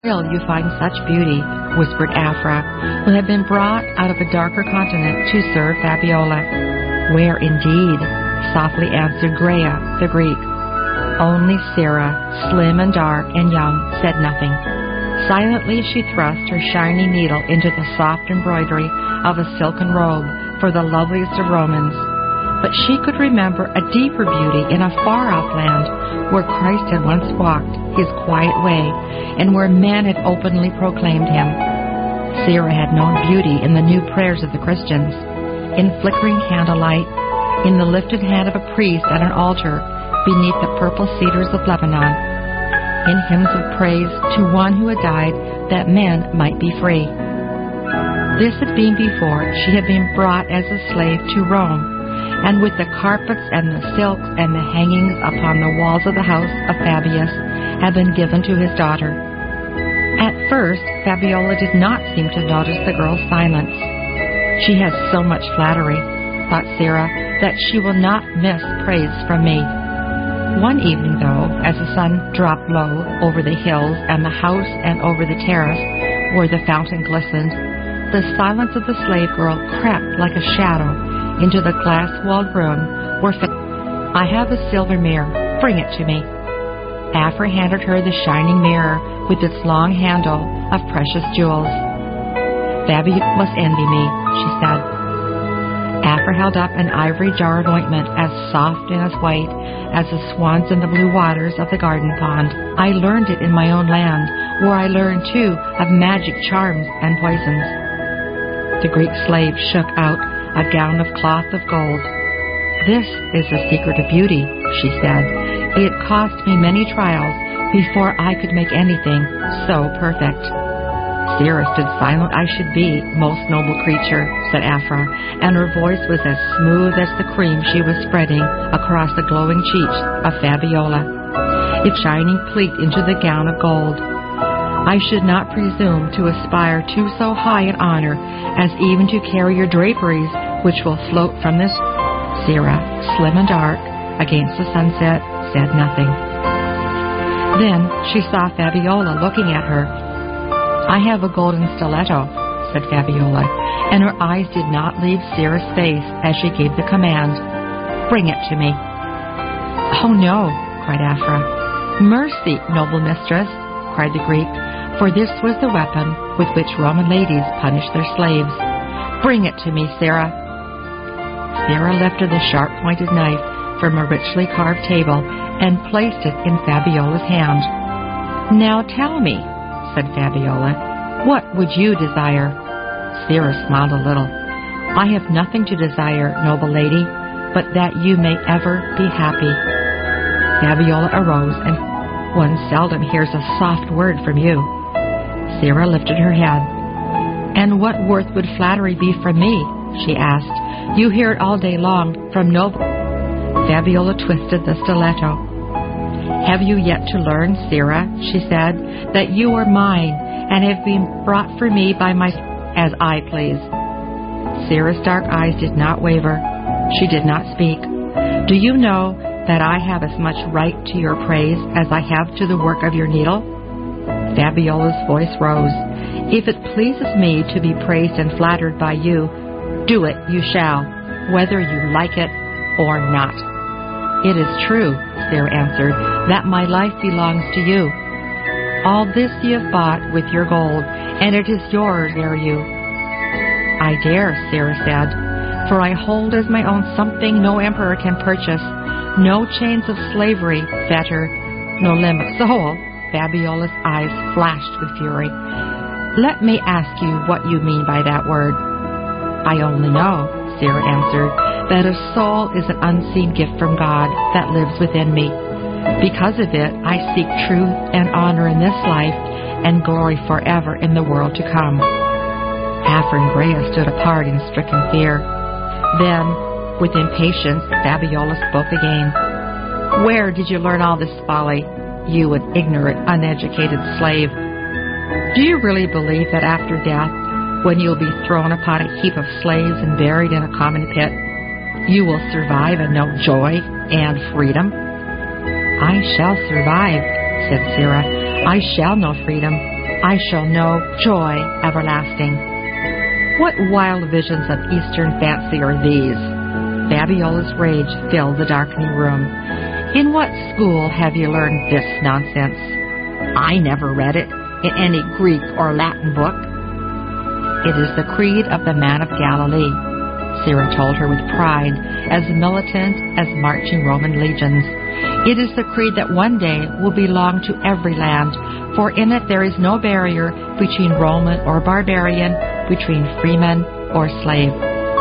Will you find such beauty, whispered Aphra, who had been brought out of a darker continent to serve Fabiola. Where indeed, softly answered Grea, the Greek. Only Sira, slim and dark and young, said nothing. Silently she thrust her shining needle into the soft embroidery of a silken robe for the loveliest of Romans. But she could remember a deeper beauty in a far-off land where Christ had once walked his quiet way and where men had openly proclaimed him. Sira had known beauty in the new prayers of the Christians, in flickering candlelight, in the lifted hand of a priest at an altar beneath the purple cedars of Lebanon, in hymns of praise to one who had died that men might be free. This had been before she had been brought as a slave to Rome, and with the carpets and the silks and the hangings upon the walls of the house of Fabius had been given to his daughter. At first, Fabiola did not seem to notice the girl's silence. She has so much flattery, thought Sira, that she will not miss praise from me. One evening, though, as the sun dropped low over the hills and the house and over the terrace where the fountain glistened, the silence of the slave girl crept like a shadow into the glass-walled room where I have a silver mirror. Bring it to me. Aphra handed her the shining mirror with its long handle of precious jewels. Fabius must envy me, she said. Aphra held up an ivory jar of ointment as soft and as white as the swans in the blue waters of the garden pond. I learned it in my own land, where I learned, too, of magic charms and poisons. The Greek slave shook out a gown of cloth of gold. This is the secret of beauty, she said. It cost me many trials before I could make anything so perfect. Sira stood silent. I should be, most noble creature, said Aphra, and her voice was as smooth as the cream she was spreading across the glowing cheeks of Fabiola, its shining pleat into the gown of gold. I should not presume to aspire to so high an honor as even to carry your draperies, which will float from this. Sira, slim and dark, against the sunset, said nothing. Then she saw Fabiola looking at her. I have a golden stiletto, said Fabiola, and her eyes did not leave Sira's face as she gave the command. Bring it to me. Oh no, cried Aphra. Mercy, noble mistress, cried the Greek, for this was the weapon with which Roman ladies punished their slaves. Bring it to me, Sira. Sira lifted the sharp-pointed knife from a richly carved table and placed it in Fabiola's hand. Now tell me, said Fabiola, what would you desire? Sira smiled a little. I have nothing to desire, noble lady, but that you may ever be happy. Fabiola arose, and one seldom hears a soft word from you. Sira lifted her head. And what worth would flattery be from me? She asked. You hear it all day long from noble. Fabiola twisted the stiletto. Have you yet to learn, Sira, she said, that you are mine and have been brought for me by my as I please? Sira's dark eyes did not waver. She did not speak. Do you know that I have as much right to your praise as I have to the work of your needle? Fabiola's voice rose. If it pleases me to be praised and flattered by you, do it you shall, whether you like it or not. It is true, Sira answered, that my life belongs to you. All this you have bought with your gold, and it is yours, dare you. I dare, Sira said, for I hold as my own something no emperor can purchase, no chains of slavery fetter, no limit. Soul, Fabiola's eyes flashed with fury. Let me ask you what you mean by that word. I only know, Sira answered, that a soul is an unseen gift from God that lives within me. Because of it, I seek truth and honor in this life and glory forever in the world to come. Aphra and Grea stood apart in stricken fear. Then, with impatience, Fabiola spoke again. Where did you learn all this folly, you an ignorant, uneducated slave? Do you really believe that after death, when you will be thrown upon a heap of slaves and buried in a common pit, you will survive and know joy and freedom? I shall survive, said Sira. I shall know freedom. I shall know joy everlasting. What wild visions of Eastern fancy are these? Fabiola's rage filled the darkening room. In what school have you learned this nonsense? I never read it in any Greek or Latin book. It is the creed of the man of Galilee, Sarah told her with pride, as militant as marching Roman legions. It is the creed that one day will belong to every land, for in it there is no barrier between Roman or barbarian, between freeman or slave.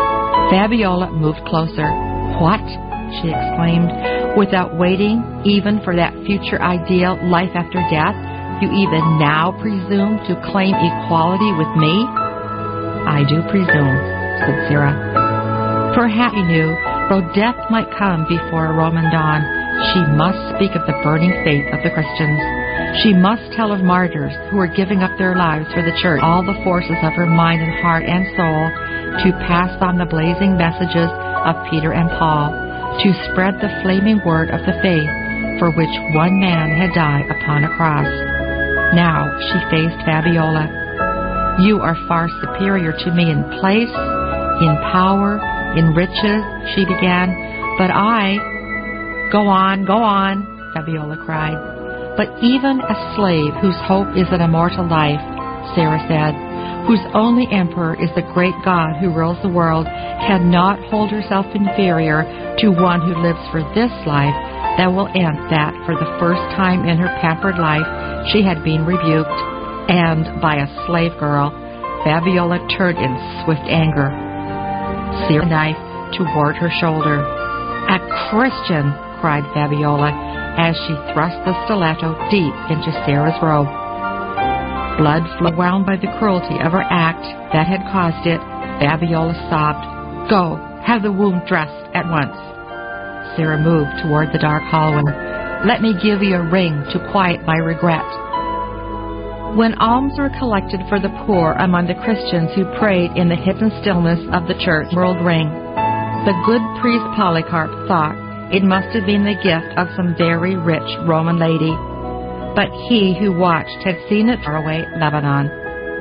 Fabiola moved closer. What? She exclaimed. Without waiting even for that future ideal life after death, you even now presume to claim equality with me? I do presume, said Sarah. Perhaps you knew, though death might come before a Roman dawn, she must speak of the burning faith of the Christians. She must tell of martyrs who are giving up their lives for the church, all the forces of her mind and heart and soul, to pass on the blazing messages of Peter and Paul, to spread the flaming word of the faith for which one man had died upon a cross. Now she faced Fabiola. You are far superior to me in place, in power, in riches, she began, but I... Go on, Fabiola cried. But even a slave whose hope is an immortal life, Sarah said, whose only emperor is the great God who rules the world, cannot hold herself inferior to one who lives for this life that will end that for the first time in her pampered life she had been rebuked, and by a slave girl. Fabiola turned in swift anger. Sarah knife toward her shoulder. A Christian! Cried Fabiola as she thrust the stiletto deep into Sarah's robe. Blood overwhelmed by the cruelty of her act that had caused it, Fabiola sobbed. Go, have the wound dressed at once. Sarah moved toward the dark hallway. Let me give you a ring to quiet my regret. When alms were collected for the poor among the Christians who prayed in the hidden stillness of the church world ring, the good priest Polycarp thought it must have been the gift of some very rich Roman lady. But he who watched had seen it far away Lebanon.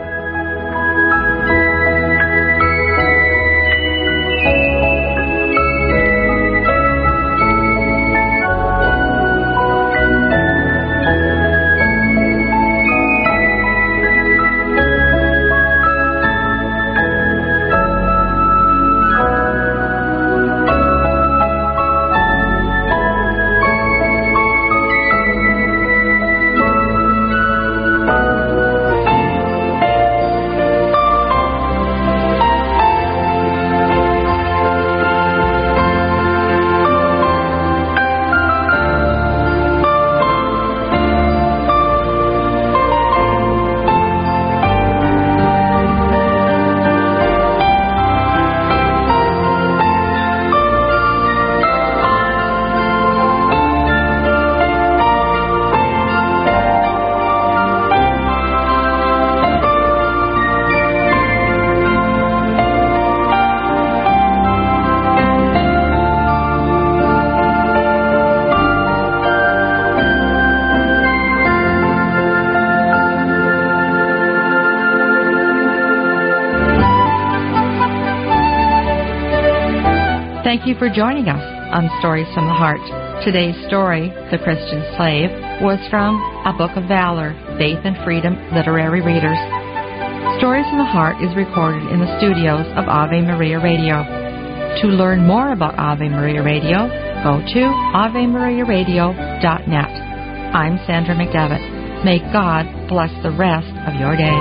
Thank you for joining us on Stories from the Heart. Today's story, The Christian Slave, was from A Book of Valor, Faith and Freedom Literary Readers. Stories from the Heart is recorded in the studios of Ave Maria Radio. To learn more about Ave Maria Radio, go to AveMariaRadio.net. I'm Sandra McDevitt. May God bless the rest of your day.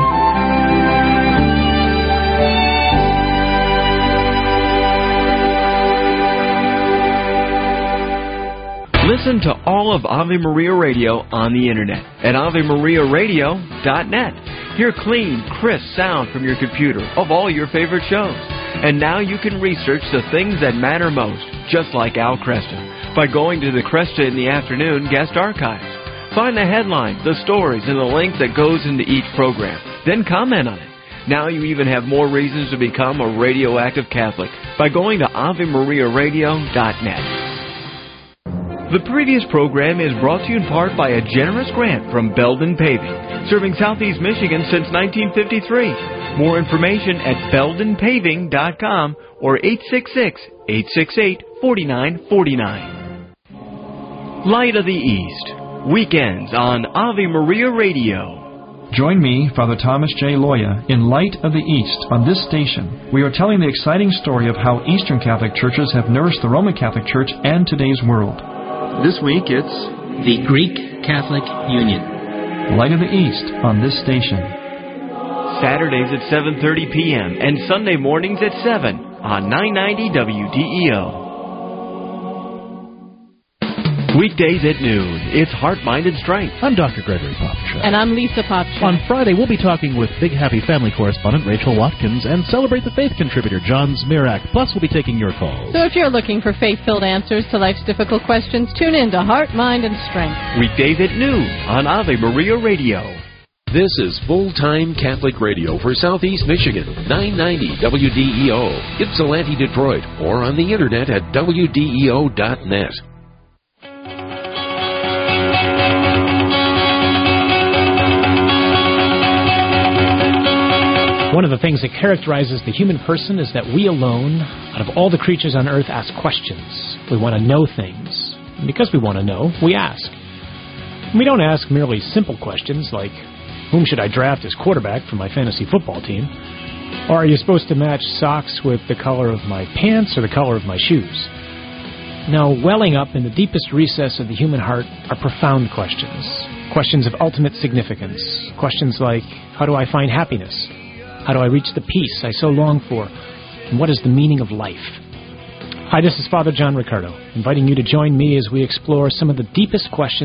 Listen to all of Ave Maria Radio on the Internet at AveMariaRadio.net. Hear clean, crisp sound from your computer of all your favorite shows. And now you can research the things that matter most, just like Al Kresta, by going to the Kresta in the Afternoon guest archives. Find the headlines, the stories, and the link that goes into each program. Then comment on it. Now you even have more reasons to become a radioactive Catholic by going to AveMariaRadio.net. The previous program is brought to you in part by a generous grant from Belden Paving, serving Southeast Michigan since 1953. More information at beldenpaving.com or 866-868-4949. Light of the East, weekends on Ave Maria Radio. Join me, Father Thomas J. Loya, in Light of the East on this station. We are telling the exciting story of how Eastern Catholic churches have nourished the Roman Catholic Church and today's world. This week it's the Greek Catholic Union. Light of the East on this station. Saturdays at 7:30 p.m. and Sunday mornings at 7 on 990 WDEO. Weekdays at noon, it's Heart, Mind, and Strength. I'm Dr. Gregory Popcak. And I'm Lisa Popcak. On Friday, we'll be talking with Big Happy Family correspondent Rachel Watkins and Celebrate the Faith contributor John Zmirak. Plus, we'll be taking your calls. So if you're looking for faith-filled answers to life's difficult questions, tune in to Heart, Mind, and Strength. Weekdays at noon on Ave Maria Radio. This is full-time Catholic radio for Southeast Michigan, 990 WDEO, Ypsilanti, Detroit, or on the internet at WDEO.net. One of the things that characterizes the human person is that we alone, out of all the creatures on earth, ask questions. We want to know things. And because we want to know, we ask. We don't ask merely simple questions like, whom should I draft as quarterback for my fantasy football team? Or are you supposed to match socks with the color of my pants or the color of my shoes? No, welling up in the deepest recess of the human heart are profound questions. Questions of ultimate significance. Questions like, how do I find happiness? How do I reach the peace I so long for? And what is the meaning of life? Hi, this is Father John Riccardo, inviting you to join me as we explore some of the deepest questions